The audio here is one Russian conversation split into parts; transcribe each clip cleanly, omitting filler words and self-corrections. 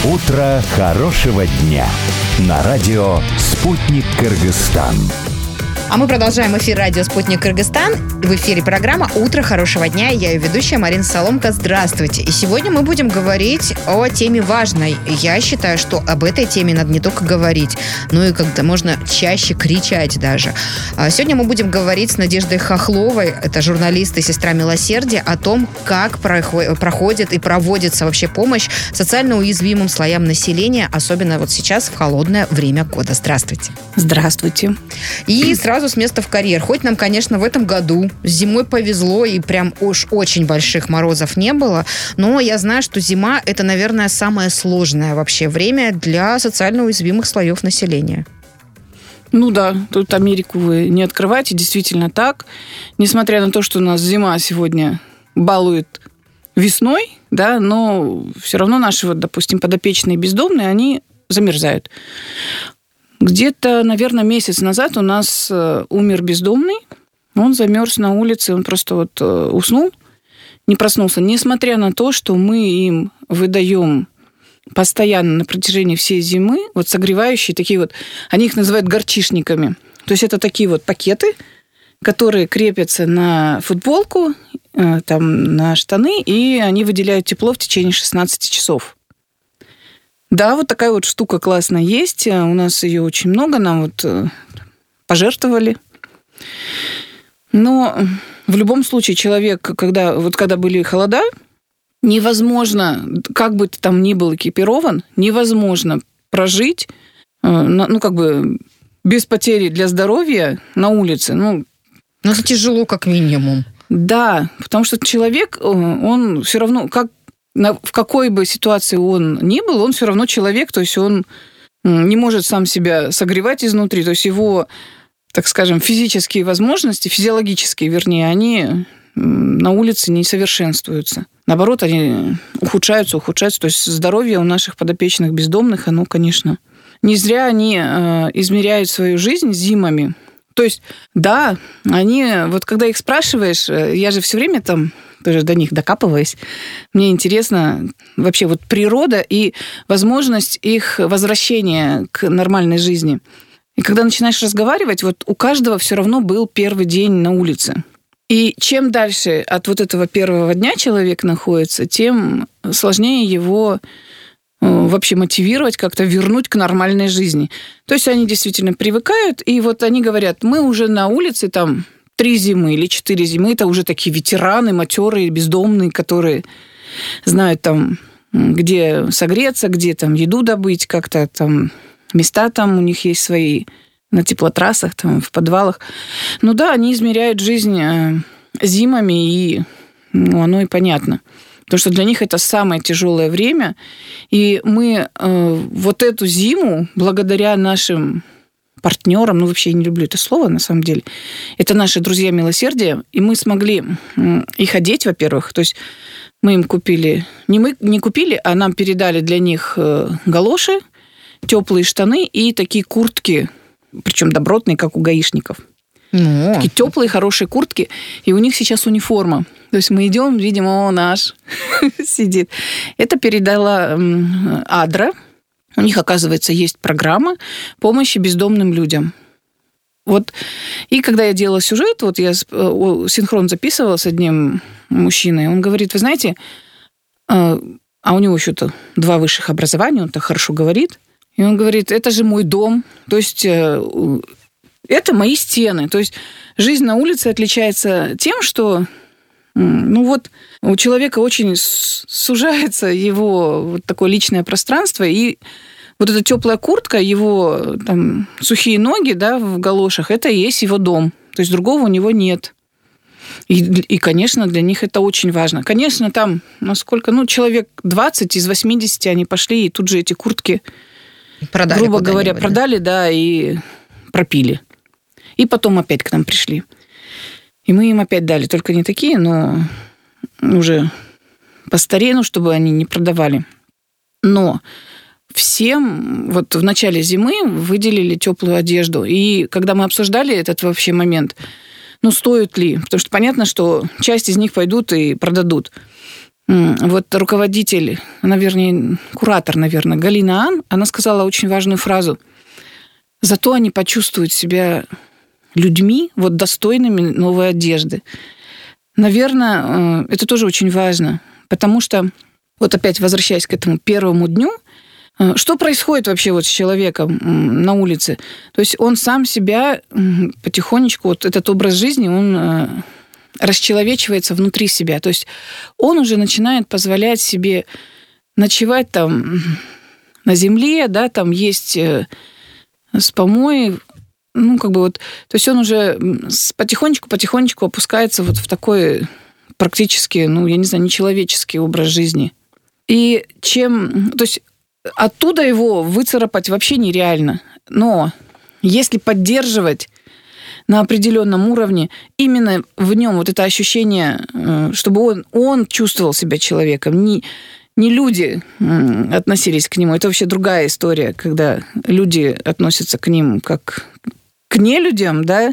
Утро хорошего дня на радио «Спутник Кыргызстан». А мы продолжаем эфир радио «Спутник Кыргызстан». В эфире программа «Утро хорошего дня». Я ее ведущая Марина Соломка. Здравствуйте. И сегодня мы будем говорить о теме важной. Я считаю, что об этой теме надо не только говорить, но и как-то можно чаще кричать даже. Сегодня мы будем говорить с Надеждой Хохловой, это журналист и сестра милосердия, о том, как проходит и проводится вообще помощь социально уязвимым слоям населения, особенно вот сейчас в холодное время года. Здравствуйте. Здравствуйте. И сразу с места в карьер. Хоть нам, конечно, в этом году зимой повезло и прям уж очень больших морозов не было, но я знаю, что зима – это, наверное, самое сложное вообще время для социально уязвимых слоев населения. Ну да, тут Америку вы не открывайте, действительно так. Несмотря на то, что у нас зима сегодня балует весной, да, но все равно наши, вот, допустим, подопечные бездомные, они замерзают. Где-то, наверное, месяц назад у нас умер бездомный. Он замерз на улице, он просто вот уснул, не проснулся. Несмотря на то, что мы им выдаем постоянно на протяжении всей зимы вот согревающие такие вот, они их называют горчишниками. То есть это такие вот пакеты, которые крепятся на футболку, там, на штаны, и они выделяют тепло в течение 16 часов. Да, вот такая вот штука классная есть. У нас ее очень много, нам вот пожертвовали. Но в любом случае человек, когда были холода, невозможно, как бы ты там ни был экипирован, невозможно прожить, без потери для здоровья на улице. Ну, это тяжело как минимум. Да, потому что человек, он все равно, в какой бы ситуации он ни был, он все равно человек, то есть он не может сам себя согревать изнутри, то есть его, так скажем, физические возможности, физиологические, вернее, они на улице не совершенствуются. Наоборот, они ухудшаются, то есть здоровье у наших подопечных бездомных, оно, конечно, не зря они измеряют свою жизнь зимами. То есть, да, они, вот когда их спрашиваешь, я же все время там тоже до них докапываясь, мне интересно вообще вот природа и возможность их возвращения к нормальной жизни. И когда начинаешь разговаривать, вот у каждого все равно был первый день на улице. И чем дальше от вот этого первого дня человек находится, тем сложнее его вообще мотивировать, как-то вернуть к нормальной жизни. То есть они действительно привыкают, и вот они говорят, мы уже на улице там 3 зимы или 4 зимы, это уже такие ветераны, матерые, бездомные, которые знают там, где согреться, где там еду добыть, как-то там места там у них есть свои на теплотрассах, там в подвалах. Ну да, они измеряют жизнь зимами, и оно и понятно. Потому что для них это самое тяжелое время. И мы вот эту зиму, благодаря нашим партнерам, вообще я не люблю это слово, на самом деле, это наши друзья милосердия, и мы смогли их одеть, во-первых, то есть мы им купили, не купили, а нам передали для них галоши, теплые штаны и такие куртки, причем добротные, как у гаишников. Такие теплые, хорошие куртки, и у них сейчас униформа. То есть мы идем, видим, наш сидит. Это передала Адра. У них, оказывается, есть программа помощи бездомным людям. Вот. И когда я делала сюжет, вот я синхрон записывала с одним мужчиной, он говорит, вы знаете, а у него еще-то 2 высших образования, он так хорошо говорит, и он говорит, это же мой дом, то есть это мои стены. То есть жизнь на улице отличается тем, что у человека очень сужается его вот такое личное пространство, и вот эта теплая куртка, его там сухие ноги, да, в галошах, это и есть его дом. То есть другого у него нет. И, конечно, для них это очень важно. Конечно, там, человек 20 из 80 они пошли, и тут же эти куртки, продали, грубо говоря, продали, да, и пропили. И потом опять к нам пришли. И мы им опять дали, только не такие, но уже постарее, чтобы они не продавали. Но всем вот в начале зимы выделили теплую одежду. И когда мы обсуждали этот вообще момент, стоит ли? Потому что понятно, что часть из них пойдут и продадут. вот руководитель, куратор, наверное, Галина Ан, она сказала очень важную фразу. Зато они почувствуют себя людьми, вот достойными новой одежды. Наверное, это тоже очень важно, потому что, вот опять возвращаясь к этому первому дню, что происходит вообще вот с человеком на улице? То есть он сам себя потихонечку, вот этот образ жизни, он расчеловечивается внутри себя. То есть он уже начинает позволять себе ночевать там на земле, да, там есть с помои, то есть он уже потихонечку опускается вот в такой практически, я не знаю, нечеловеческий образ жизни. И то есть оттуда его выцарапать вообще нереально. Но если поддерживать на определенном уровне, именно в нем вот это ощущение, чтобы он чувствовал себя человеком, не люди относились к нему. Это вообще другая история, когда люди относятся к ним как к нелюдям, да.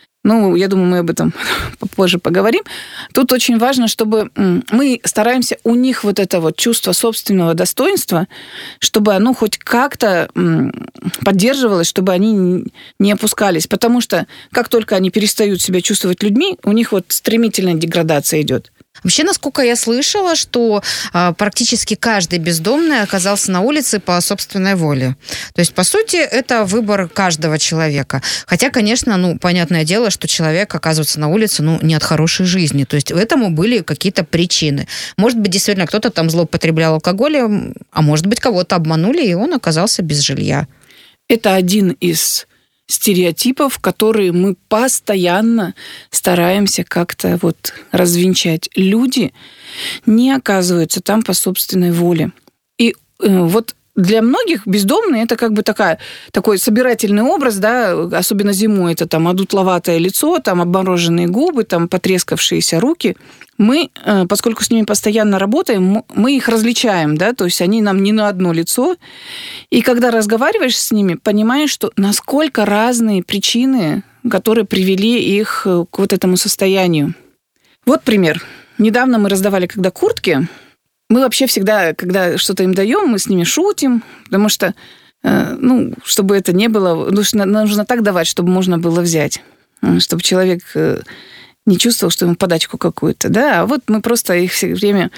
Я думаю, мы об этом попозже поговорим. Тут очень важно, чтобы мы стараемся у них вот это вот чувство собственного достоинства, чтобы оно хоть как-то поддерживалось, чтобы они не опускались. Потому что как только они перестают себя чувствовать людьми, у них вот стремительная деградация идет. Вообще, насколько я слышала, что практически каждый бездомный оказался на улице по собственной воле. То есть, по сути, это выбор каждого человека. Хотя, конечно, понятное дело, что человек оказывается на улице, не от хорошей жизни. То есть, этому были какие-то причины. Может быть, действительно, кто-то там злоупотреблял алкоголем, а может быть, кого-то обманули, и он оказался без жилья. Это один из стереотипов, которые мы постоянно стараемся как-то вот развенчать. Люди не оказываются там по собственной воле. И вот для многих бездомные это как бы такой собирательный образ, да, особенно зимой, это там одутловатое лицо, там обмороженные губы, там потрескавшиеся руки. Мы, поскольку с ними постоянно работаем, мы их различаем, да, то есть они нам не на одно лицо. И когда разговариваешь с ними, понимаешь, что насколько разные причины, которые привели их к вот этому состоянию. Вот пример. Недавно мы раздавали, когда куртки. Мы вообще всегда, когда что-то им даем, мы с ними шутим, потому что, чтобы это не было, нужно так давать, чтобы можно было взять, чтобы человек не чувствовал, что ему подачку какую-то, да, а вот мы просто их все время...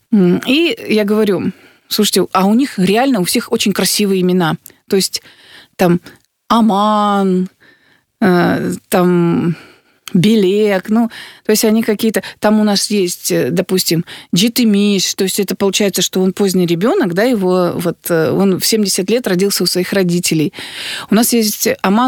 И я говорю, слушайте, а у них реально у всех очень красивые имена, то есть там Аман, там... Белек, то есть они какие-то... Там у нас есть, допустим, Джитимиш, то есть это получается, что он поздний ребенок, да, его он в 70 лет родился у своих родителей. У нас есть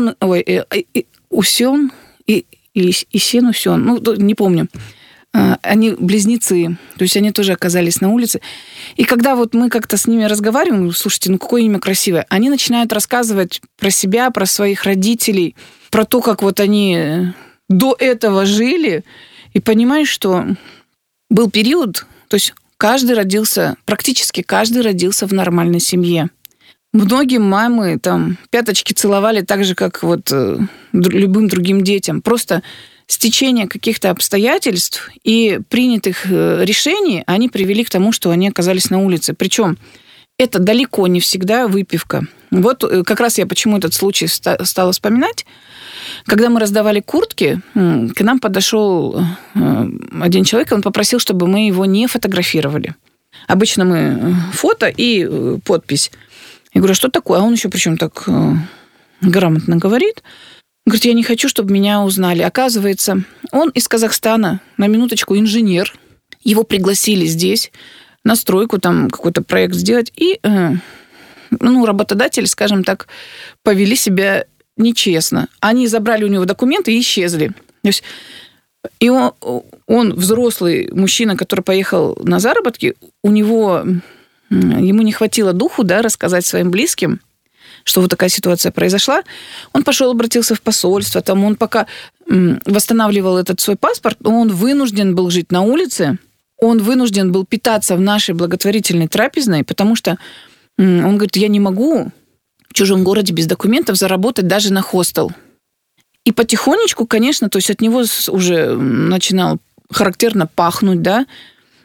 Усен и Исен Усен, не помню. Они близнецы, то есть они тоже оказались на улице. И когда вот мы как-то с ними разговариваем, слушайте, какое имя красивое, они начинают рассказывать про себя, про своих родителей, про то, как вот они... до этого жили, и понимаешь, что был период, то есть практически каждый родился в нормальной семье. Многим мамы там пяточки целовали так же, как вот любым другим детям. Просто стечение каких-то обстоятельств и принятых решений, они привели к тому, что они оказались на улице. Причем это далеко не всегда выпивка. Вот как раз я почему этот случай стала вспоминать. Когда мы раздавали куртки, к нам подошел один человек, он попросил, чтобы мы его не фотографировали. Обычно мы фото и подпись. Я говорю, а что такое? А он еще причем так грамотно говорит. Говорит, я не хочу, чтобы меня узнали. Оказывается, он из Казахстана, на минуточку, инженер. Его пригласили здесь на стройку, там какой-то проект сделать. И работодатели, скажем так, повели себя нечестно. Они забрали у него документы и исчезли. То есть, и он взрослый мужчина, который поехал на заработки, ему не хватило духу, да, рассказать своим близким, что вот такая ситуация произошла. Он пошел, обратился в посольство, там он пока восстанавливал этот свой паспорт, он вынужден был жить на улице, он вынужден был питаться в нашей благотворительной трапезной, потому что он говорит, я не могу в чужом городе без документов заработать даже на хостел. И потихонечку, конечно, то есть от него уже начинал характерно пахнуть, да,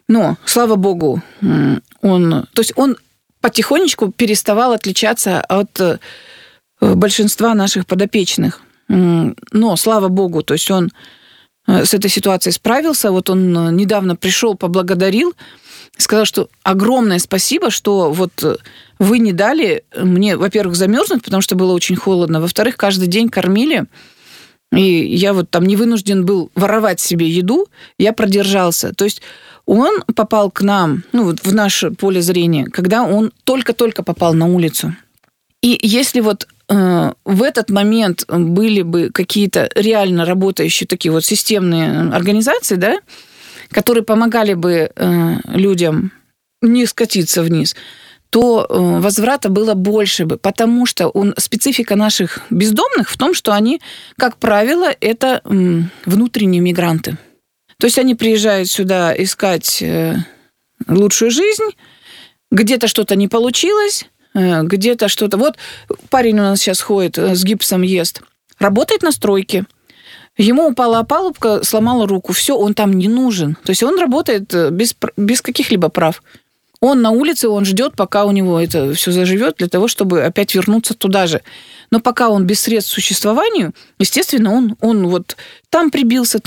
Но, слава богу, он потихонечку переставал отличаться от большинства наших подопечных. Но, слава богу, то есть он с этой ситуацией справился. Вот он недавно пришел, поблагодарил, сказал, что огромное спасибо, что вот вы не дали мне, во-первых, замерзнуть, потому что было очень холодно, во-вторых, каждый день кормили, и я вот там не вынужден был воровать себе еду, я продержался. То есть он попал к нам, вот в наше поле зрения, когда он только-только попал на улицу. И если вот в этот момент были бы какие-то реально работающие такие вот системные организации, да, которые помогали бы людям не скатиться вниз, то возврата было больше бы, потому что специфика наших бездомных в том, что они, как правило, это внутренние мигранты. То есть они приезжают сюда искать лучшую жизнь, где-то что-то не получилось, где-то что-то... Вот парень у нас сейчас ходит, с гипсом ест, работает на стройке. Ему упала опалубка, сломала руку. Все, он там не нужен. То есть он работает без каких-либо прав. Он на улице, он ждет, пока у него это все заживет, для того, чтобы опять вернуться туда же. Но пока он без средств к существованию, естественно, он вот там прибился,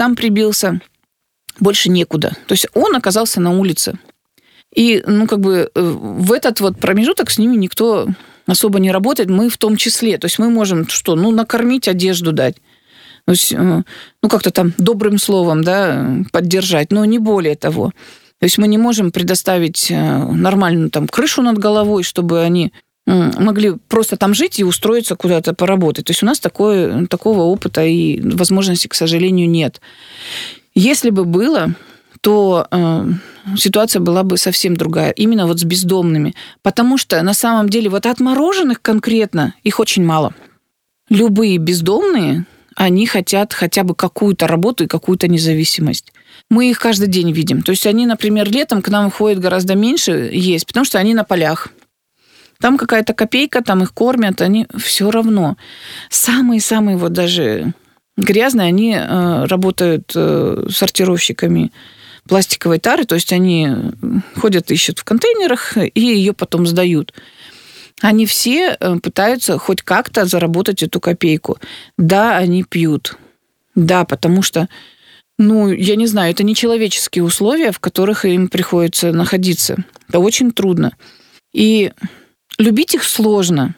больше некуда. То есть он оказался на улице. И, в этот вот промежуток с ними никто особо не работает, мы в том числе. То есть мы можем накормить, одежду дать. То есть, как-то там добрым словом, да, поддержать, но не более того. То есть мы не можем предоставить нормальную там крышу над головой, чтобы они могли просто там жить и устроиться куда-то поработать. То есть у нас такого опыта и возможности, к сожалению, нет. Если бы было, то ситуация была бы совсем другая. Именно вот с бездомными. Потому что на самом деле вот отмороженных конкретно их очень мало. Любые бездомные, они хотят хотя бы какую-то работу и какую-то независимость. Мы их каждый день видим. То есть они, например, летом к нам ходят гораздо меньше есть, потому что они на полях. Там какая-то копейка, там их кормят, они все равно. Самые-самые вот даже грязные, они работают сортировщиками пластиковой тары, то есть они ходят, ищут в контейнерах и ее потом сдают. Они все пытаются хоть как-то заработать эту копейку. Да, они пьют. Да, потому что, я не знаю, это нечеловеческие условия, в которых им приходится находиться. Это очень трудно. И любить их сложно.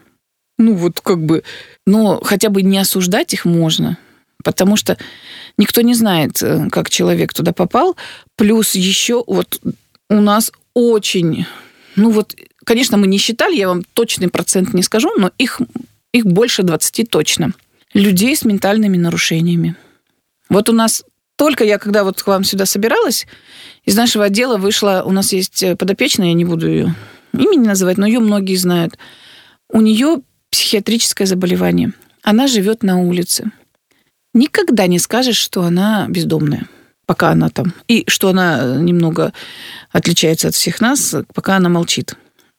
Но хотя бы не осуждать их можно. Потому что никто не знает, как человек туда попал. Плюс еще вот у нас очень... конечно, мы не считали, я вам точный процент не скажу, но их больше 20 точно. Людей с ментальными нарушениями. Вот у нас только я, когда вот к вам сюда собиралась, из нашего отдела вышла, у нас есть подопечная, я не буду ее имени называть, но ее многие знают. У нее психиатрическое заболевание. Она живет на улице. Никогда не скажешь, что она бездомная, пока она там. И что она немного отличается от всех нас, пока она молчит.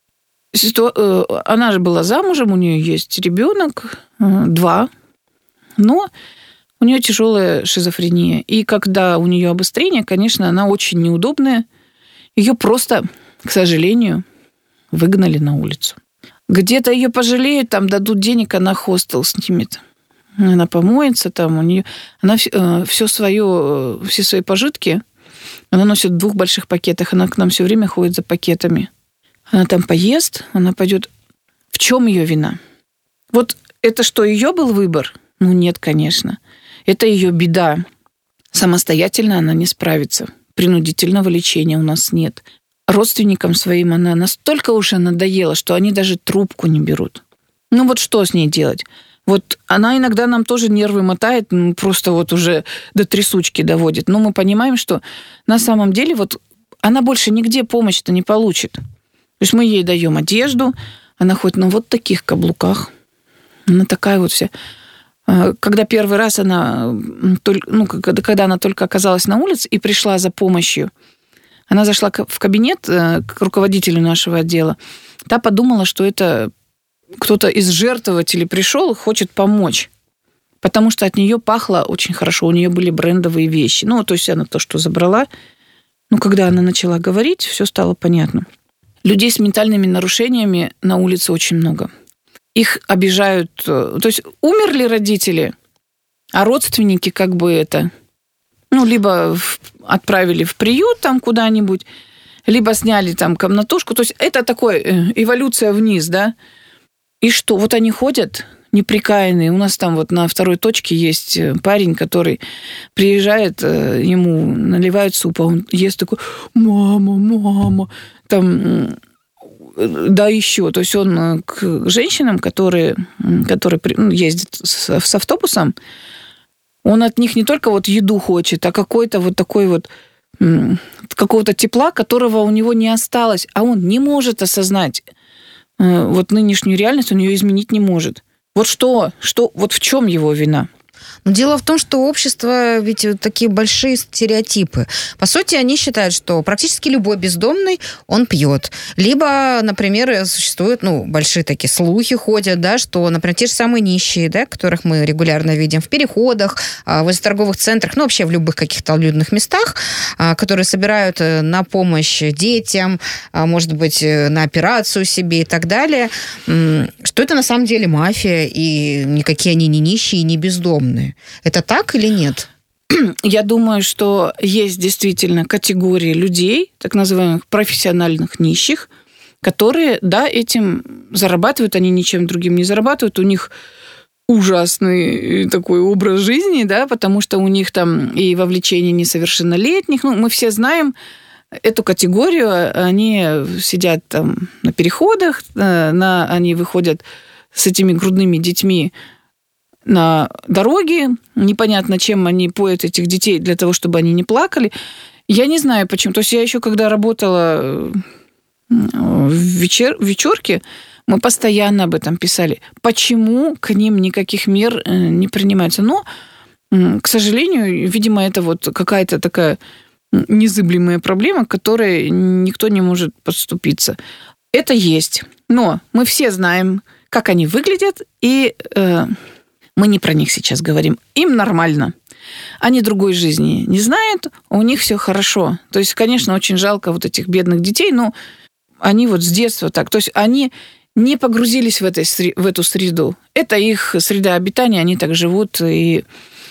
Она же была замужем, у нее есть ребенок, 2, но у нее тяжелая шизофрения. И когда у нее обострение, конечно, она очень неудобная. Ее просто, к сожалению, выгнали на улицу. Где-то ее пожалеют, там дадут денег, она хостел снимет. Она помоется, там у нее... Она все свои пожитки, она носит в 2 больших пакетах, она к нам все время ходит за пакетами. Она там поест, она пойдет. В чем ее вина? Вот это что, ее был выбор? Нет, конечно. Это ее беда. Самостоятельно она не справится. Принудительного лечения у нас нет. Родственникам своим она настолько уже надоела, что они даже трубку не берут. Вот что с ней делать? Вот она иногда нам тоже нервы мотает, просто вот уже до трясучки доводит. Но мы понимаем, что на самом деле вот она больше нигде помощь-то не получит. То есть мы ей даем одежду, она ходит на вот таких каблуках. Она такая вот вся. Когда первый раз она, когда она только оказалась на улице и пришла за помощью, она зашла в кабинет к руководителю нашего отдела. Та подумала, что это кто-то из жертвователей пришел и хочет помочь. Потому что от нее пахло очень хорошо. У нее были брендовые вещи. То есть она то, что забрала. когда она начала говорить, все стало понятно. Людей с ментальными нарушениями на улице очень много. Их обижают. То есть умерли родители, а родственники как бы это... либо отправили в приют там куда-нибудь, либо сняли там комнатушку. То есть это такое эволюция вниз, да. И что? Вот они ходят неприкаянные. У нас там вот на второй точке есть парень, который приезжает, ему наливают суп, а он ест такой: мама, там... Да, еще. То есть он к женщинам, которые ездят с автобусом, он от них не только вот еду хочет, а какой-то вот такой вот какого-то тепла, которого у него не осталось, а он не может осознать вот нынешнюю реальность, он ее изменить не может. Вот вот в чем его вина? Но дело в том, что общество, ведь такие большие стереотипы. По сути, они считают, что практически любой бездомный, он пьет. Либо, например, существуют, большие такие слухи ходят, да, что, например, те же самые нищие, да, которых мы регулярно видим в переходах, возле торговых центрах, вообще в любых каких-то людных местах, которые собирают на помощь детям, может быть, на операцию себе и так далее, что это на самом деле мафия, и никакие они не нищие и не бездомные. Это так или нет? Я думаю, что есть действительно категории людей, так называемых профессиональных нищих, которые, да, этим зарабатывают, они ничем другим не зарабатывают, у них ужасный такой образ жизни, да, потому что у них там и вовлечение несовершеннолетних, мы все знаем эту категорию, они сидят там на переходах, они выходят с этими грудными детьми на дороге, непонятно, чем они поят этих детей для того, чтобы они не плакали. Я не знаю, почему. То есть я еще, когда работала в вечерке, мы постоянно об этом писали. Почему к ним никаких мер не принимается? Но, к сожалению, видимо, это вот какая-то такая незыблемая проблема, к которой никто не может подступиться. Это есть. Но мы все знаем, как они выглядят, и... Мы не про них сейчас говорим. Им нормально. Они другой жизни не знают, у них все хорошо. То есть, конечно, очень жалко вот этих бедных детей, но они вот с детства так. То есть они не погрузились в эту среду. Это их среда обитания, они так живут, и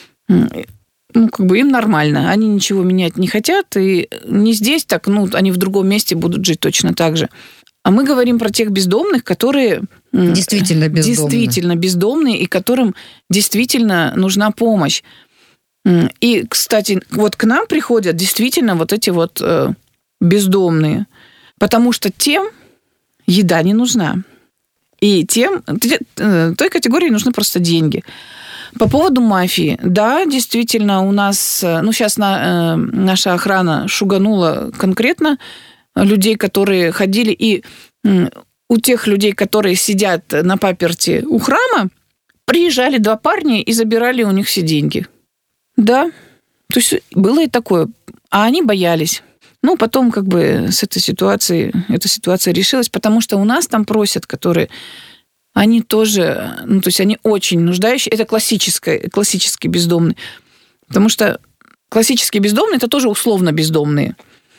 им нормально. Они ничего менять не хотят, и не здесь так, они в другом месте будут жить точно так же. А мы говорим про тех бездомных, которые... Действительно бездомные, и которым действительно нужна помощь. И, кстати, вот к нам приходят действительно вот эти вот бездомные, потому что тем еда не нужна. И той категории нужны просто деньги. По поводу мафии. Да, действительно, у нас... сейчас наша охрана шуганула конкретно людей, которые ходили, и у тех людей, которые сидят на паперти у храма, приезжали 2 парня и забирали у них все деньги. Да, то есть было и такое. А они боялись. Потом с эта ситуация решилась, потому что у нас там просят, которые... Они тоже... то есть они очень нуждающие. Это классический бездомный. Потому что классические бездомные – это тоже условно бездомные.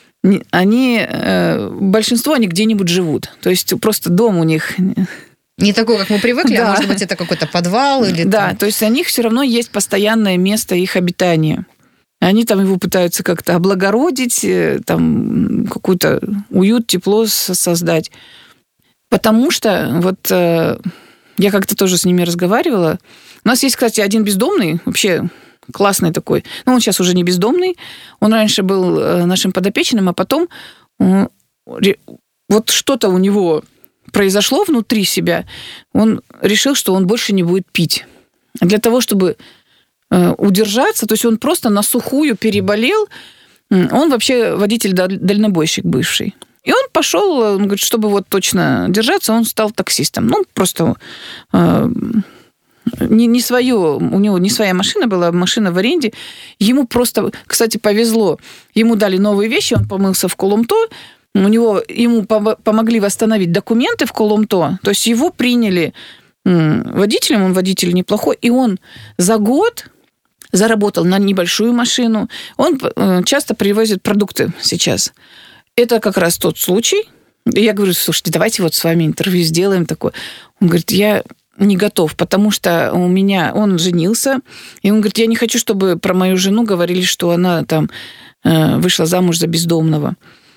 Большинство, они где-нибудь живут. То есть просто дом у них... Не такой, как мы привыкли, да. А может быть, это какой-то подвал или... Да, то есть у них все равно есть постоянное место их обитания. Они там его пытаются как-то облагородить, там какой-то уют, тепло создать. Потому что я как-то тоже с ними разговаривала. У нас есть, кстати, один бездомный, вообще... классный такой. Он сейчас уже не бездомный. Он раньше был нашим подопечным, а потом вот что-то у него произошло внутри себя. Он решил, что он больше не будет пить. Для того, чтобы удержаться, то есть он просто на сухую переболел. Он вообще водитель-дальнобойщик бывший. И он пошел, он говорит, чтобы вот точно держаться, он стал таксистом. Просто... Не свое, у него не своя машина была, машина в аренде. Ему просто, кстати, повезло. Ему дали новые вещи, он помылся в Коломто, ему помогли восстановить документы в Коломто, то есть его приняли водителем, он водитель неплохой, и он за год заработал на небольшую машину, он часто привозит продукты сейчас. Это как раз тот случай. Я говорю, слушайте, давайте вот с вами интервью сделаем такое. Он говорит, я не готов, потому что он женился, и он говорит, я не хочу, чтобы про мою жену говорили, что она там вышла замуж за бездомного.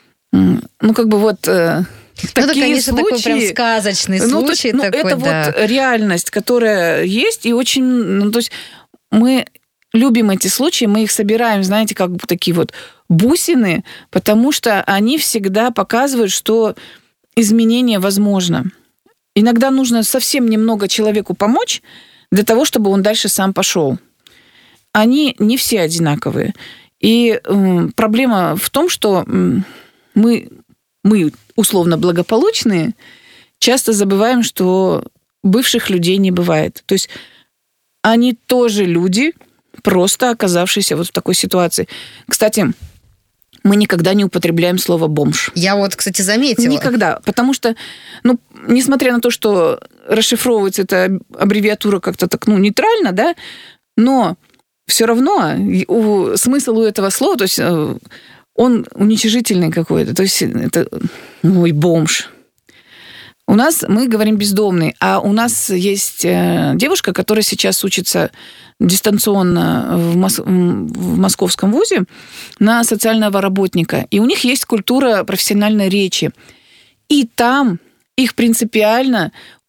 Это, такие конечно, случаи, такой прям сказочный случай. Это да. вот реальность, которая есть, и очень... то есть мы любим эти случаи, мы их собираем, знаете, как бы такие вот бусины, потому что они всегда показывают, что изменение возможно. Иногда нужно совсем немного человеку помочь для того, чтобы он дальше сам пошел. Они не все одинаковые. И проблема в том, что мы условно благополучные, часто забываем, что бывших людей не бывает. То есть они тоже люди, просто оказавшиеся вот в такой ситуации. Кстати, мы никогда не употребляем слово «бомж». Я вот, кстати, заметила. Никогда. Потому что, несмотря на то, что расшифровывается эта аббревиатура как-то так, нейтрально, да, но все равно смысл у этого слова, то есть он уничижительный какой-то. То есть это бомж. У нас мы говорим бездомный, а у нас есть девушка, которая сейчас учится дистанционно в московском вузе на социального работника. И у них есть культура профессиональной речи. И там их принципиально,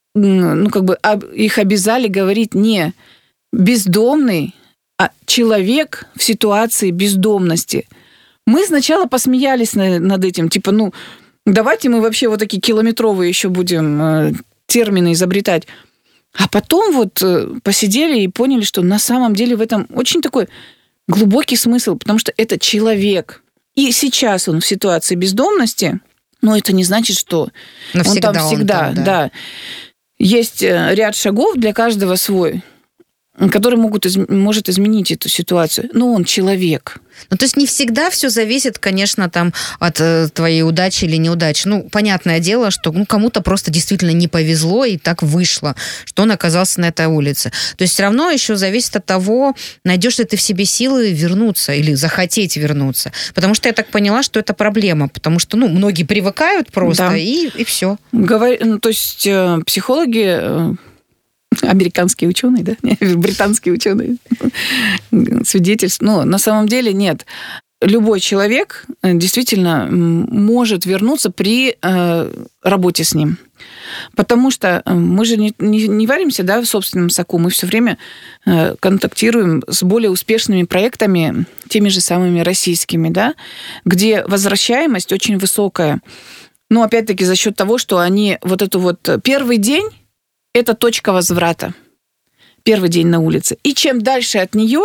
их обязали говорить не бездомный, а человек в ситуации бездомности. Мы сначала посмеялись над этим, давайте мы вообще вот такие километровые еще будем термины изобретать. А потом посидели и поняли, что на самом деле в этом очень такой глубокий смысл, потому что это человек. И сейчас он в ситуации бездомности, но это не значит, что навсегда он там всегда. Да. Есть ряд шагов для каждого свой, который может изменить эту ситуацию. Но он человек. То есть не всегда все зависит, конечно, от твоей удачи или неудачи. Понятное дело, что кому-то просто действительно не повезло, и так вышло, что он оказался на этой улице. То есть все равно еще зависит от того, найдешь ли ты в себе силы вернуться или захотеть вернуться. Потому что я так поняла, что это проблема. Потому что, многие привыкают просто, да. и все. То есть психологи... Американские ученые, да? Британские ученые свидетельствуют. Но на самом деле нет. Любой человек действительно может вернуться при работе с ним. Потому что мы же не варимся, да, в собственном соку. Мы все время контактируем с более успешными проектами, теми же самыми российскими, да, где возвращаемость очень высокая. Но опять-таки за счет того, что они первый день это точка возврата. Первый день на улице. И чем дальше от нее,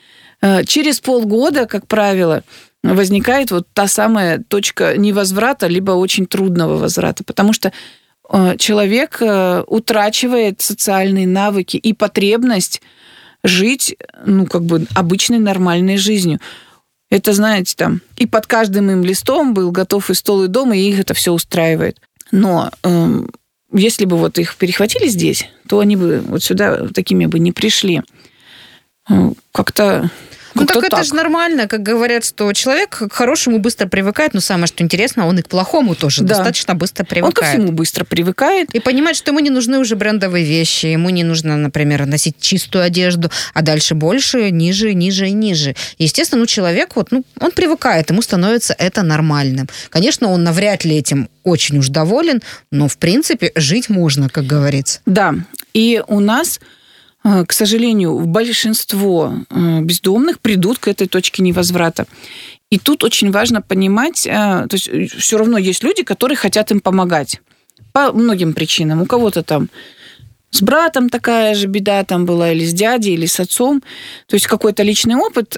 через полгода, как правило, возникает та самая точка невозврата, либо очень трудного возврата. Потому что человек утрачивает социальные навыки и потребность жить, обычной нормальной жизнью. Это, знаете, и под каждым им листом был готов и стол, и дом, и их это все устраивает. Но... Если бы их перехватили здесь, то они бы сюда такими бы не пришли. Как-то так это же нормально, как говорят, что человек к хорошему быстро привыкает, но самое, что интересно, он и к плохому тоже достаточно быстро привыкает. Он ко всему быстро привыкает. И понимает, что ему не нужны уже брендовые вещи, ему не нужно, например, носить чистую одежду, а дальше больше, ниже, ниже и ниже. Естественно, человек, он привыкает, ему становится это нормальным. Конечно, он навряд ли этим очень уж доволен, но, в принципе, жить можно, как говорится. Да, и у нас... К сожалению, большинство бездомных придут к этой точке невозврата. И тут очень важно понимать, то есть все равно есть люди, которые хотят им помогать по многим причинам. У кого-то с братом такая же беда была, или с дядей, или с отцом. То есть какой-то личный опыт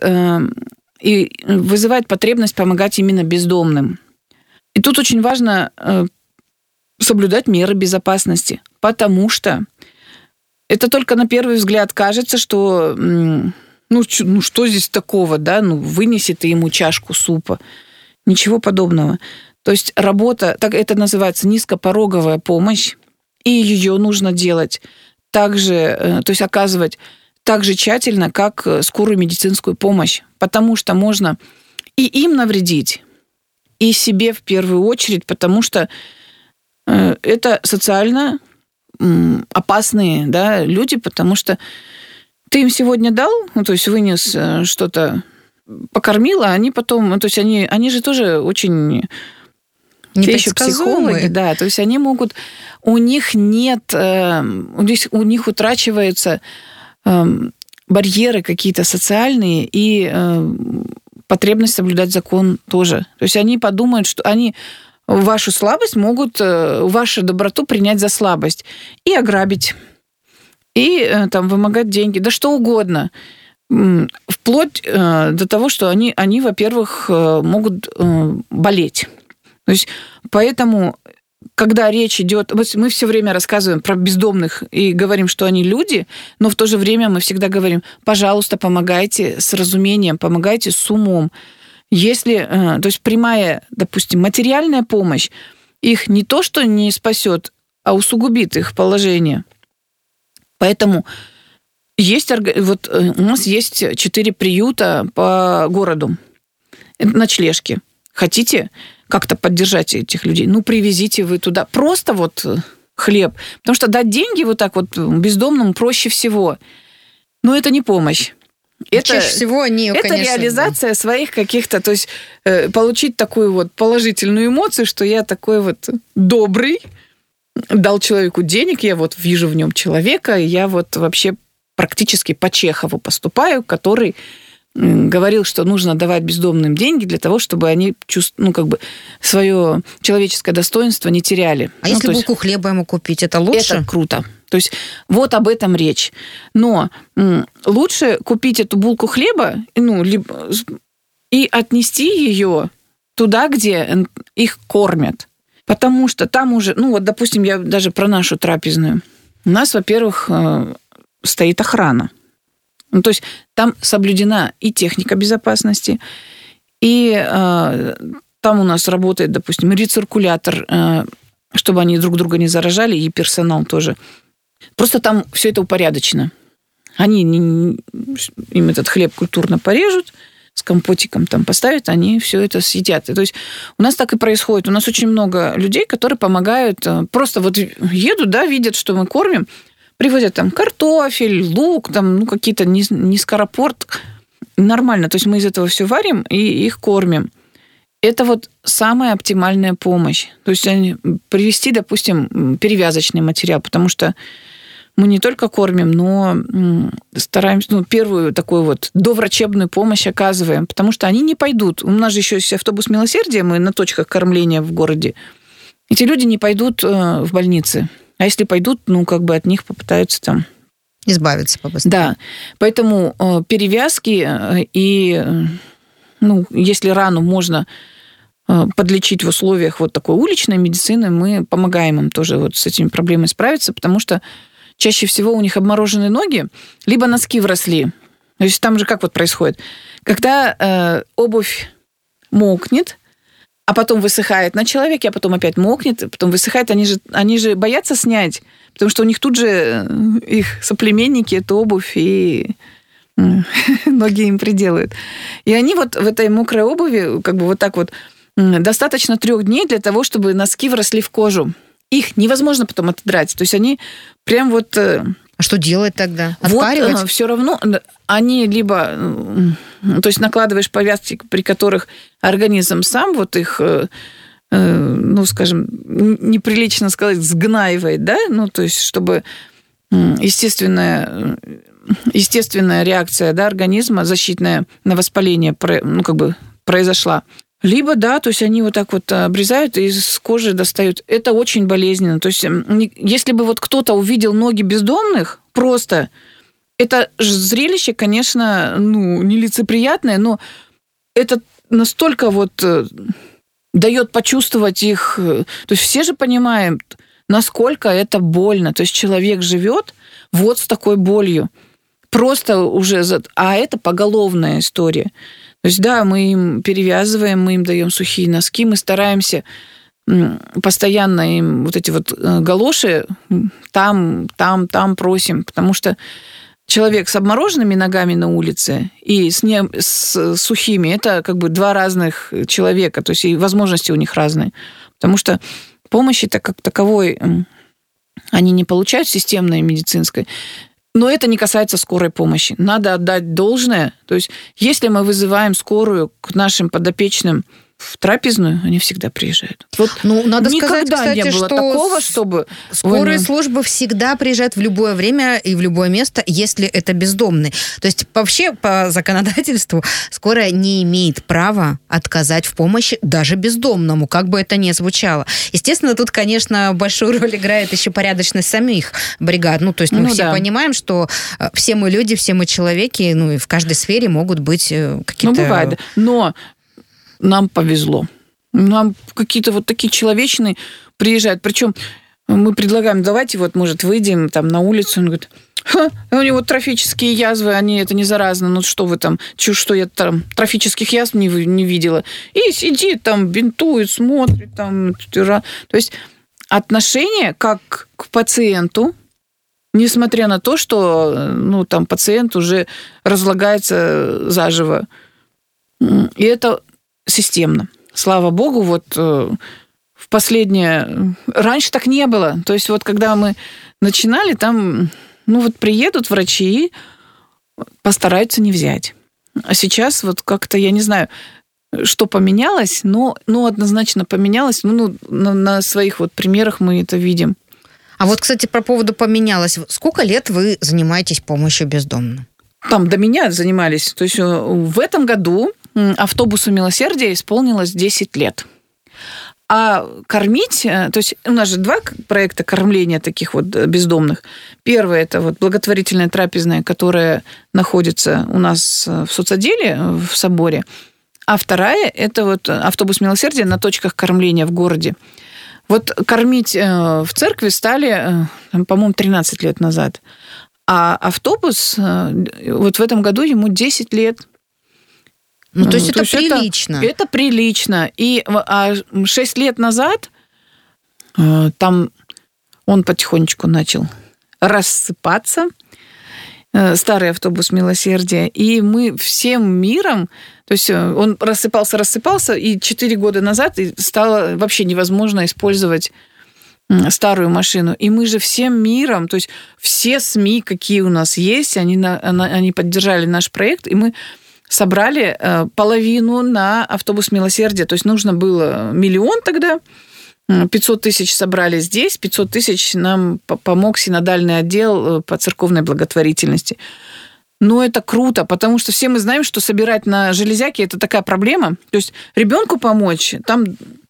и вызывает потребность помогать именно бездомным. И тут очень важно соблюдать меры безопасности, потому что это только на первый взгляд кажется, что что здесь такого, да, вынеси ты ему чашку супа. Ничего подобного. То есть работа, так это называется низкопороговая помощь, и ее нужно делать также, то есть оказывать так же тщательно, как скорую медицинскую помощь, потому что можно и им навредить, и себе в первую очередь, потому что это социально опасные, да, люди, потому что ты им сегодня дал, ну, то есть вынес что-то, покормил, а они потом, ну, то есть они же тоже очень... Те еще психологи, да, то есть они могут... У них нет... У них утрачиваются барьеры какие-то социальные и потребность соблюдать закон тоже. То есть они подумают, что они вашу слабость могут, вашу доброту принять за слабость и ограбить, и там вымогать деньги, да что угодно. Вплоть до того, что они, во-первых, могут болеть. То есть поэтому, когда речь идет... Мы все время рассказываем про бездомных и говорим, что они люди, но в то же время мы всегда говорим, пожалуйста, помогайте с разумением, помогайте с умом. Если, то есть прямая, допустим, материальная помощь их не то, что не спасет, а усугубит их положение. Поэтому вот у нас есть 4 приюта по городу. Это ночлежки. Хотите как-то поддержать этих людей? Ну, привезите вы туда. Просто вот хлеб. Потому что дать деньги вот так вот бездомному проще всего. Но это не помощь. Чаще всего они, это конечно, реализация своих каких-то, то есть получить такую вот положительную эмоцию, что я такой вот добрый, дал человеку денег, я вот вижу в нем человека, и я вот вообще практически по Чехову поступаю, который говорил, что нужно давать бездомным деньги для того, чтобы они свое человеческое достоинство не теряли. А если булку хлеба ему купить, это лучше? Это круто. То есть вот об этом речь. Но лучше купить эту булку хлеба, и отнести ее туда, где их кормят. Потому что там уже, допустим, я даже про нашу трапезную. У нас, во-первых, стоит охрана. То есть там соблюдена и техника безопасности, и там у нас работает, допустим, рециркулятор, чтобы они друг друга не заражали, и персонал тоже. Просто там все это упорядочено. Им этот хлеб культурно порежут, с компотиком там поставят, они все это съедят. И то есть у нас так и происходит. У нас очень много людей, которые помогают. Просто вот едут, да, видят, что мы кормим, привозят там картофель, лук, там, какие-то низкоропорт. Нормально. То есть мы из этого все варим и их кормим. Это вот самая оптимальная помощь. То есть привезти, допустим, перевязочный материал, потому что мы не только кормим, но стараемся, первую такую вот доврачебную помощь оказываем, потому что они не пойдут. У нас же еще есть автобус милосердия, мы на точках кормления в городе. Эти люди не пойдут в больницы. А если пойдут, от них попытаются там... избавиться побыстрее. Да. Поэтому перевязки и, если рану можно подлечить в условиях вот такой уличной медицины, мы помогаем им тоже вот с этими проблемами справиться, потому что чаще всего у них обморожены ноги, либо носки вросли. То есть там же как вот происходит? Когда обувь мокнет, а потом высыхает на человеке, а потом опять мокнет, потом высыхает, они же боятся снять, потому что у них тут же их соплеменники эту обувь и ноги им приделают. И они вот в этой мокрой обуви вот так вот достаточно 3 дней для того, чтобы носки вросли в кожу. Их невозможно потом отодрать. То есть они прям вот... А что делать тогда? Отпаривать? Все равно они либо... То есть накладываешь повязки, при которых организм сам вот их, неприлично сказать, сгнаивает, да? То есть чтобы естественная реакция, да, организма, защитная на воспаление, произошла. Либо, да, то есть они вот так вот обрезают и из кожи достают. Это очень болезненно. То есть если бы вот кто-то увидел ноги бездомных, просто это зрелище, конечно, нелицеприятное, но это настолько вот дает почувствовать их. То есть все же понимаем, насколько это больно. То есть человек живет вот с такой болью. Просто уже... А это поголовная история. То есть, да, мы им перевязываем, мы им даем сухие носки, мы стараемся постоянно им вот эти вот галоши там просим, потому что человек с обмороженными ногами на улице и с сухими, это как бы два разных человека, то есть и возможности у них разные. Потому что помощи-то как таковой они не получают системной медицинской. Но это не касается скорой помощи. Надо отдать должное. То есть если мы вызываем скорую к нашим подопечным в трапезную, они всегда приезжают. Вот надо сказать, никогда кстати, не было что такого, чтобы... Скорые службы всегда приезжают в любое время и в любое место, если это бездомный. То есть вообще по законодательству скорая не имеет права отказать в помощи даже бездомному, как бы это ни звучало. Естественно, тут, конечно, большую роль играет еще порядочность самих бригад. То есть мы все понимаем, что все мы люди, все мы человеки, и в каждой сфере могут быть какие-то... бывает. Но нам повезло. Нам какие-то вот такие человечные приезжают. Причем мы предлагаем, давайте может выйдем там на улицу. Он говорит, у него трофические язвы, это не заразно. Что вы там, что я там трофических язв не видела. И сидит там, бинтует, смотрит там. То есть отношение как к пациенту, несмотря на то, что там пациент уже разлагается заживо. И это системно. Слава богу, в последнее... Раньше так не было. То есть когда мы начинали, там, приедут врачи, постараются не взять. А сейчас как-то, я не знаю, что поменялось, но однозначно поменялось. На своих примерах мы это видим. А кстати, по поводу поменялось. Сколько лет вы занимаетесь помощью бездомным? Там до меня занимались. То есть в этом году автобусу милосердия исполнилось 10 лет. А кормить, то есть у нас же 2 проекта кормления таких бездомных. Первое – это благотворительная трапезная, которая находится у нас в соцотделе, в соборе. А вторая – это автобус милосердия на точках кормления в городе. Кормить в церкви стали, по-моему, 13 лет назад. А автобус, в этом году ему 10 лет. То есть это прилично. Это прилично. И 6 лет назад там он потихонечку начал рассыпаться, старый автобус милосердия, и мы всем миром, то есть он рассыпался, и 4 года назад стало вообще невозможно использовать старую машину. И мы же всем миром, то есть все СМИ, какие у нас есть, они поддержали наш проект, и мы собрали половину на автобус милосердия. То есть нужно было 1 миллион тогда, 500 тысяч собрали здесь, 500 тысяч нам помог синодальный отдел по церковной благотворительности. Но это круто, потому что все мы знаем, что собирать на железяке – это такая проблема. То есть ребенку помочь, там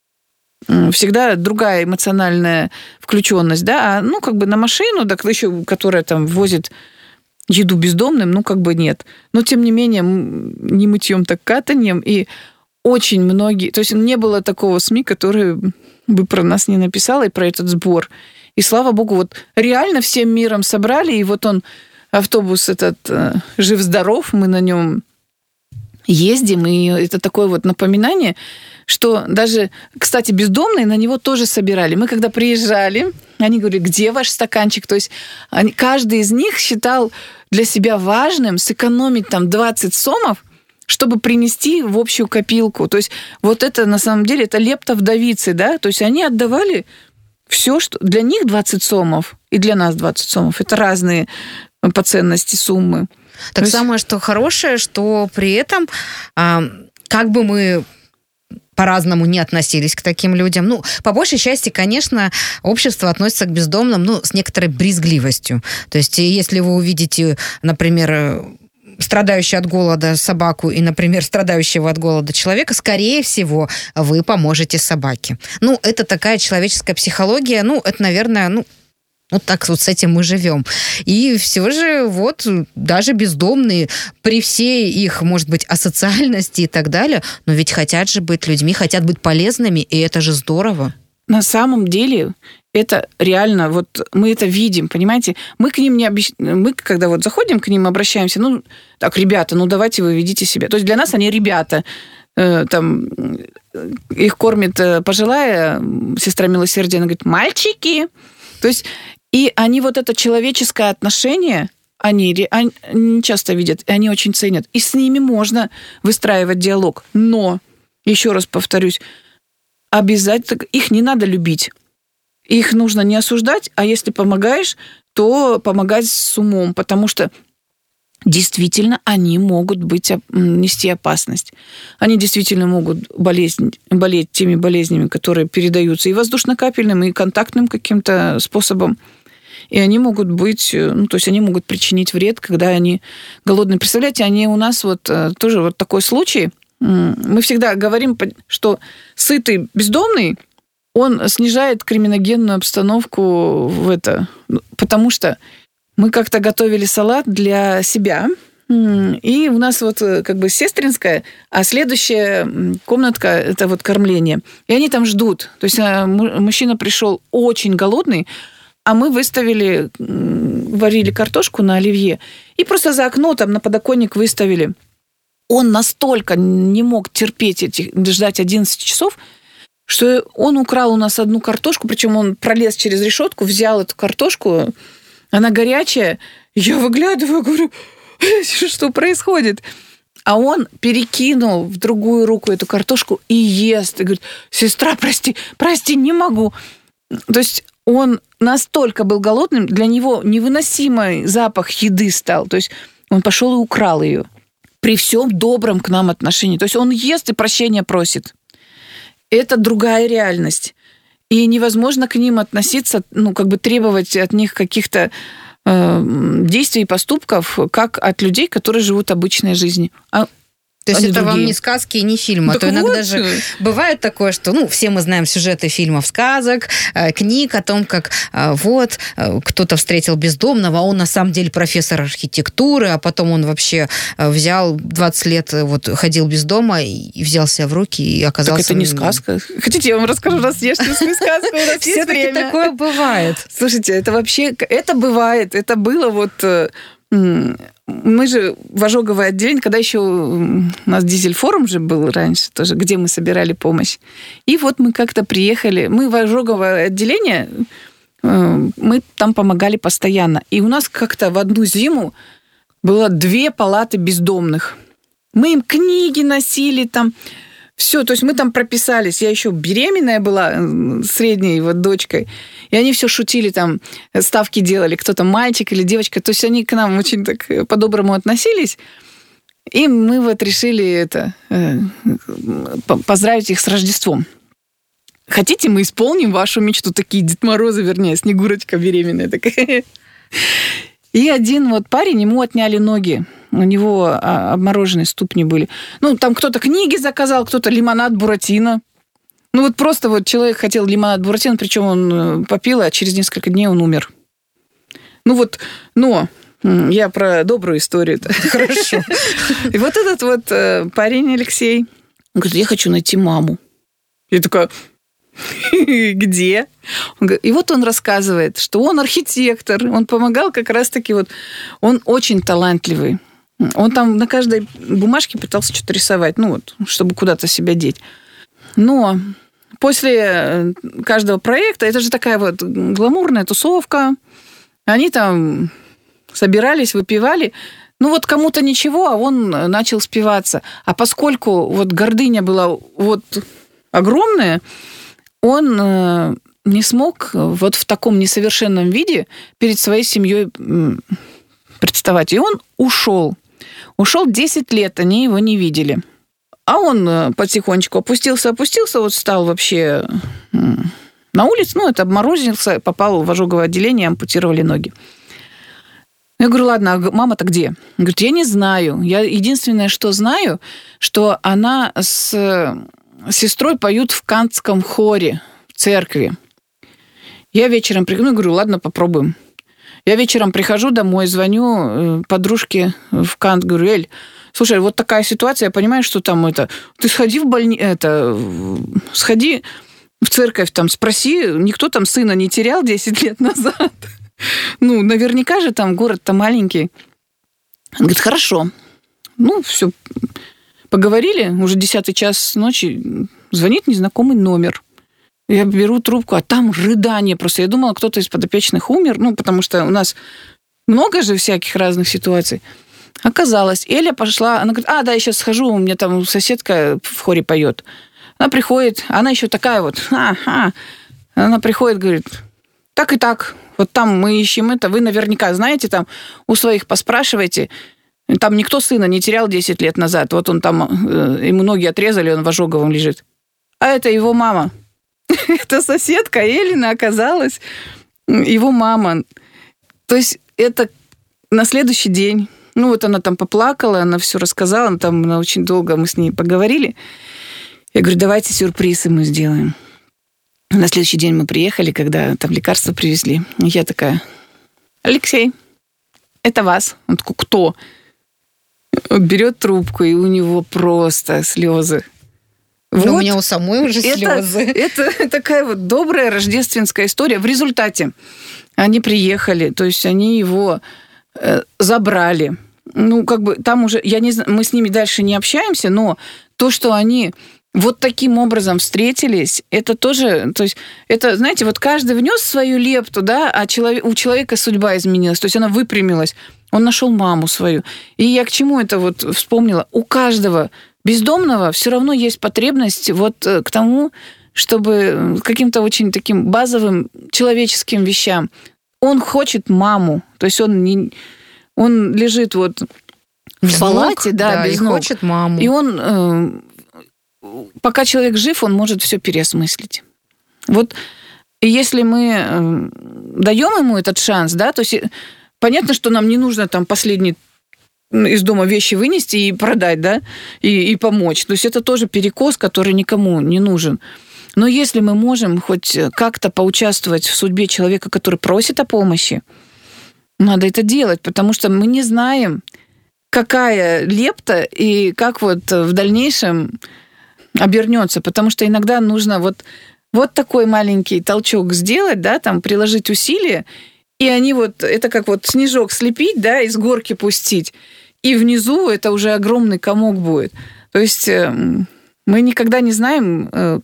всегда другая эмоциональная включенность, да, а на машину, так еще, которая там возит еду бездомным, нет. Но, тем не менее, не мытьем, так катаньем. И очень многие... То есть не было такого СМИ, которое бы про нас не написало, и про этот сбор. И, слава богу, реально всем миром собрали, и он, автобус этот, жив-здоров, мы на нем ездим, и это такое напоминание, что даже, кстати, бездомные на него тоже собирали. Мы когда приезжали, они говорили, где ваш стаканчик? То есть каждый из них считал для себя важным сэкономить 20 сомов, чтобы принести в общую копилку. То есть это на самом деле, это лепта вдовицы, да? То есть они отдавали все, что... Для них 20 сомов и для нас 20 сомов. Это разные по ценности суммы. Так самое, что хорошее, что при этом, как бы мы по-разному не относились к таким людям. По большей части, конечно, общество относится к бездомным, с некоторой брезгливостью. То есть, если вы увидите, например, страдающую от голода собаку и, например, страдающего от голода человека, скорее всего, вы поможете собаке. Это такая человеческая психология. Это, наверное, так с этим мы живем. И все же даже бездомные, при всей их, может быть, асоциальности и так далее, но ведь хотят же быть людьми, хотят быть полезными, и это же здорово. На самом деле, это реально, мы это видим, понимаете? Мы к ним мы, когда заходим к ним, обращаемся, так, ребята, давайте вы ведите себя. То есть для нас они ребята. Там их кормит пожилая сестра милосердия, она говорит, мальчики. То есть и они это человеческое отношение, они не часто видят, и они очень ценят. И с ними можно выстраивать диалог. Но, еще раз повторюсь, обязательно их не надо любить. Их нужно не осуждать, а если помогаешь, то помогать с умом, потому что действительно они могут нести опасность. Они действительно могут болеть теми болезнями, которые передаются и воздушно-капельным, и контактным каким-то способом. И они могут они могут причинить вред, когда они голодные. Представляете, они у нас тоже вот такой случай. Мы всегда говорим, что сытый бездомный, он снижает криминогенную обстановку потому что мы как-то готовили салат для себя, и у нас сестринская, а следующая комнатка – это кормление. И они там ждут. То есть мужчина пришел очень голодный, а мы варили картошку на оливье, и просто за окно там на подоконник выставили. Он настолько не мог терпеть ждать 11 часов, что он украл у нас одну картошку, причем он пролез через решетку, взял эту картошку, она горячая, я выглядываю, говорю, что происходит? А он перекинул в другую руку эту картошку и ест. И говорит, сестра, прости, не могу. То есть он настолько был голодным, для него невыносимый запах еды стал. То есть он пошел и украл ее. При всем добром к нам отношении. То есть он ест и прощения просит. Это другая реальность. И невозможно к ним относиться, требовать от них каких-то действий и поступков, как от людей, которые живут обычной жизнью. То есть это вам не сказки и не фильмы. Так то иногда же бывает такое, что, все мы знаем сюжеты фильмов, сказок, книг о том, как кто-то встретил бездомного, а он на самом деле профессор архитектуры, а потом он вообще взял 20 лет, ходил без дома и взял себя в руки и оказался... Так это не сказка. Хотите, я вам расскажу рождественскую сказку? У нас есть время. Все-таки такое бывает. Слушайте, это бывает. Это было Мы же в ожоговое отделение, когда еще у нас дизель-форум же был раньше тоже, где мы собирали помощь. И мы как-то приехали, мы в ожоговое отделение, мы там помогали постоянно. И у нас как-то в одну зиму было 2 палаты бездомных. Мы им книги носили там, все, то есть мы там прописались. Я еще беременная была, средней дочкой. И они все шутили, там, ставки делали, кто-то мальчик или девочка. То есть они к нам очень так по-доброму относились. И мы решили поздравить их с Рождеством. Хотите, мы исполним вашу мечту? Такие Дед Морозы, вернее, Снегурочка беременная такая. И один парень, ему отняли ноги. У него обмороженные ступни были. Там кто-то книги заказал, кто-то лимонад Буратино. Просто человек хотел лимонад Буратино, причем он попил, а через несколько дней он умер. Но я про добрую историю. Хорошо. И этот парень Алексей говорит, я хочу найти маму. Я такая, где? И он рассказывает, что он архитектор, он помогал как раз-таки, он очень талантливый. Он там на каждой бумажке пытался что-то рисовать, чтобы куда-то себя деть. Но после каждого проекта, это же такая гламурная тусовка, они там собирались, выпивали. Кому-то ничего, а он начал спиваться. А поскольку гордыня была огромная, он не смог в таком несовершенном виде перед своей семьей представать. И он ушел. Ушел 10 лет, они его не видели. А он потихонечку опустился, стал вообще на улице, это обморозился, попал в ожоговое отделение, ампутировали ноги. Я говорю, ладно, а мама-то где? Он говорит, я не знаю. Я единственное, что знаю, что она с сестрой поют в кантском хоре в церкви. Я вечером прихожу, говорю, ладно, попробуем. Я вечером прихожу домой, звоню подружке в Кант, говорю, Эль, слушай, такая ситуация, я понимаю, что там ты сходи в сходи в церковь, там спроси, никто там сына не терял 10 лет назад. Наверняка же там город-то маленький. Он говорит, хорошо. Все, поговорили, уже 10 час ночи, звонит незнакомый номер. Я беру трубку, а там рыдание просто. Я думала, кто-то из подопечных умер, потому что у нас много же всяких разных ситуаций. Оказалось, Эля пошла, она говорит, да, я сейчас схожу, у меня там соседка в хоре поет. Она приходит, она еще такая вот, она приходит, говорит, так и так, вот там мы ищем это, вы наверняка знаете, там у своих поспрашивайте, там никто сына не терял 10 лет назад, вот он там, ему ноги отрезали, он в ожоговом лежит. А это его мама. Это соседка Элина оказалась, его мама. То есть это на следующий день. Ну, вот она там поплакала, она все рассказала, она очень долго мы с ней поговорили. Я говорю, давайте сюрприз ему сделаем. На следующий день мы приехали, когда там лекарства привезли. Я такая, Алексей, это вас. Он такой, кто? Он берет трубку, и у него просто слезы. Вот. У меня у самой уже слезы. Это такая вот добрая рождественская история. В результате они приехали, то есть они его забрали. Ну, как бы там уже, я не знаю, мы с ними дальше не общаемся, но то, что они вот таким образом встретились, это тоже, то есть это, знаете, вот каждый внес свою лепту, да, а у человека судьба изменилась, то есть она выпрямилась, он нашел маму свою. И я к чему это вот вспомнила? У каждого бездомного все равно есть потребность вот к тому, чтобы к каким-то очень таким базовым человеческим вещам. Он хочет маму, то есть он лежит вот в палате, да, без ног. Хочет маму. И он, пока человек жив, он может все переосмыслить. Вот если мы даем ему этот шанс, да, то есть понятно, что нам не нужно там последний из дома вещи вынести и продать, да, и помочь. То есть это тоже перекос, который никому не нужен. Но если мы можем хоть как-то поучаствовать в судьбе человека, который просит о помощи, надо это делать, потому что мы не знаем, какая лепта и как вот в дальнейшем обернется. Потому что иногда нужно вот такой маленький толчок сделать, да, там приложить усилия, и они вот, это как вот снежок слепить, да, из горки пустить, и внизу это уже огромный комок будет. То есть мы никогда не знаем,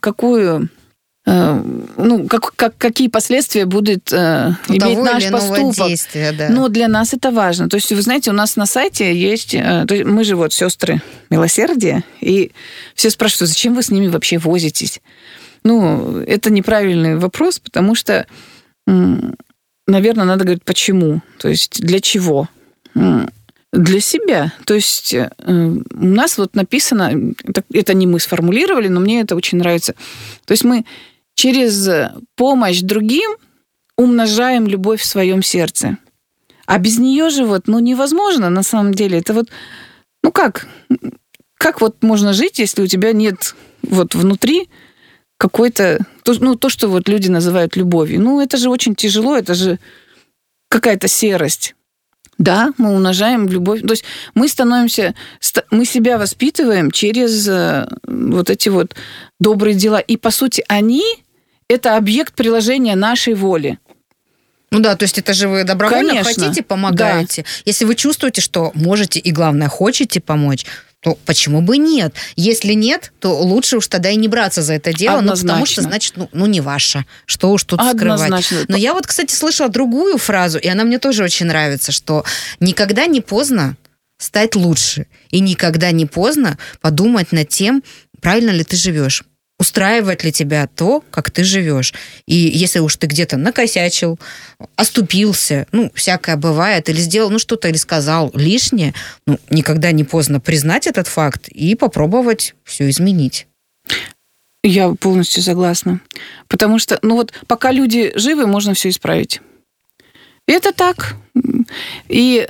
какие последствия будет иметь наш поступок. Да. Но для нас это важно. То есть, вы знаете, у нас на сайте есть... Мы же вот сестры милосердия, и все спрашивают, зачем вы с ними вообще возитесь? Ну, это неправильный вопрос, потому что, наверное, надо говорить, почему. То есть, для чего? Для себя. То есть у нас вот написано, это не мы сформулировали, но мне это очень нравится. То есть мы через помощь другим умножаем любовь в своем сердце. А без нее же вот, невозможно на самом деле. Это вот, как вот можно жить, если у тебя нет вот внутри какой-то, то, что вот люди называют любовью. Это же очень тяжело, это же какая-то серость. Да, мы умножаем любовь. То есть мы себя воспитываем через вот эти вот добрые дела. И, по сути, они – это объект приложения нашей воли. Ну да, то есть это же вы добровольно хотите, помогаете. Да. Если вы чувствуете, что можете и, главное, хотите помочь, то почему бы нет? Если нет, то лучше уж тогда и не браться за это дело, потому что, значит, не ваше. Что уж тут скрывать. Но я вот, кстати, слышала другую фразу, и она мне тоже очень нравится, что никогда не поздно стать лучше, и никогда не поздно подумать над тем, правильно ли ты живешь. Устраивает ли тебя то, как ты живешь. И если уж ты где-то накосячил, оступился, всякое бывает, или сделал, что-то, или сказал лишнее, никогда не поздно признать этот факт и попробовать все изменить. Я полностью согласна. Потому что, пока люди живы, можно все исправить. И это так. И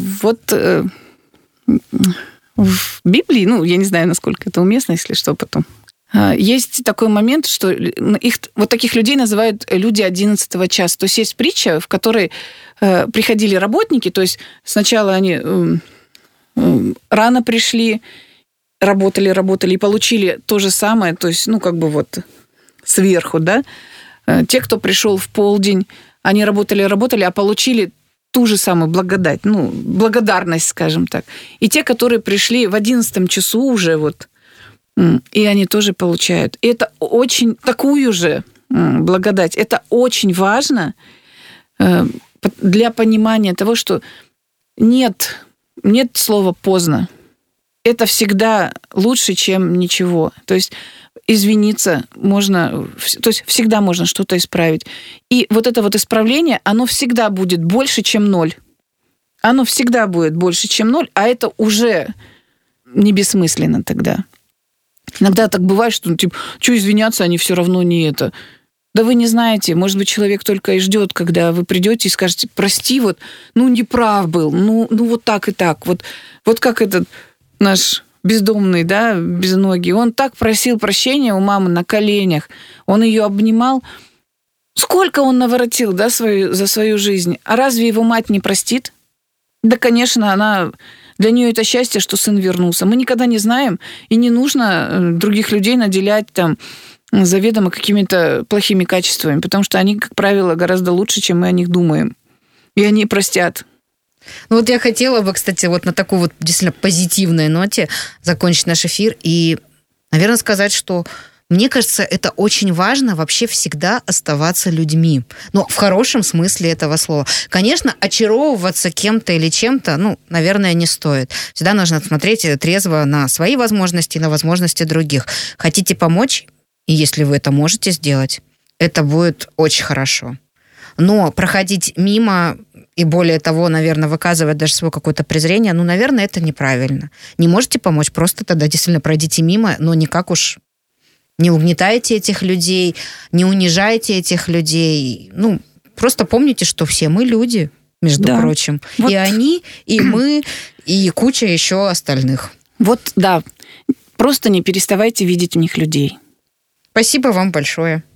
в Библии, я не знаю, насколько это уместно, если что, потом. Есть такой момент, что вот таких людей называют люди 11 часа. То есть есть притча, в которой приходили работники, то есть сначала они рано пришли, работали и получили то же самое, то есть, сверху, да. Те, кто пришел в полдень, они работали, а получили ту же самую благодать, благодарность, скажем так. И те, которые пришли в 11 часу уже и они тоже получают. И это очень такую же благодать. Это очень важно, для понимания того, что нет слова «поздно». Это всегда лучше, чем ничего. То есть извиниться можно, то есть всегда можно что-то исправить. И вот это вот исправление, оно всегда будет больше, чем 0. Оно всегда будет больше, чем 0, а это уже не бессмысленно тогда. Иногда так бывает, что, что извиняться, они все равно не это. Да вы не знаете, может быть, человек только и ждет, когда вы придете и скажете: прости, не прав был, вот так и так. Вот как этот наш бездомный, да, безногий, он так просил прощения у мамы на коленях, он ее обнимал. Сколько он наворотил, да, за свою жизнь. А разве его мать не простит? Да, конечно, для нее это счастье, что сын вернулся. Мы никогда не знаем, и не нужно других людей наделять заведомо какими-то плохими качествами, потому что они, как правило, гораздо лучше, чем мы о них думаем. И они простят. Я хотела бы, кстати, на такой действительно позитивной ноте закончить наш эфир и, наверное, сказать, что мне кажется, это очень важно вообще всегда оставаться людьми. Но в хорошем смысле этого слова. Конечно, очаровываться кем-то или чем-то, наверное, не стоит. Всегда нужно смотреть трезво на свои возможности и на возможности других. Хотите помочь? И если вы это можете сделать, это будет очень хорошо. Но проходить мимо и, более того, наверное, выказывать даже свое какое-то презрение, наверное, это неправильно. Не можете помочь, просто тогда действительно пройдите мимо, но никак уж не угнетайте этих людей, не унижайте этих людей. Просто помните, что все мы люди, между прочим. И они, и мы, и куча еще остальных. Просто не переставайте видеть в них людей. Спасибо вам большое.